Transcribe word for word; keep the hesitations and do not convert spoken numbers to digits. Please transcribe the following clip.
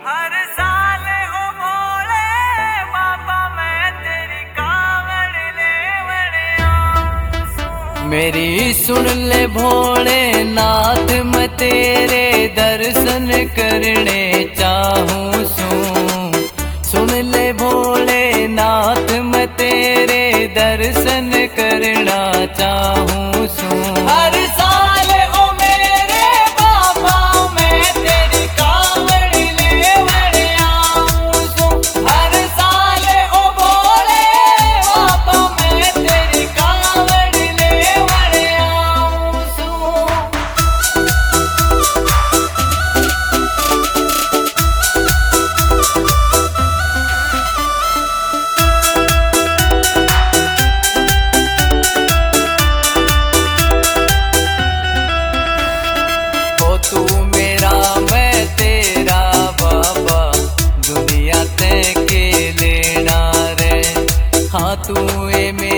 हर साल हो बोले बाबा मैं तेरी कांवड़ लेवड़ आऊं। मेरी सुन ले भोले नाथ, मैं तेरे दर्शन करने चाहूं सू। सुन ले भोले नाथ, मैं तेरे दर्शन करना चाहूं सू। हर साल ओ मेरे बाबा मैं तेरी कांवड़ लेवड़ आऊं सू। हर साल ओ भोले बाबा मैं तेरी कांवड़ लेवड़ आऊं सू। तू मेरा मैं तेरा बाबा, दुनिया ते के लेना रे। हाँ तू ए मेरा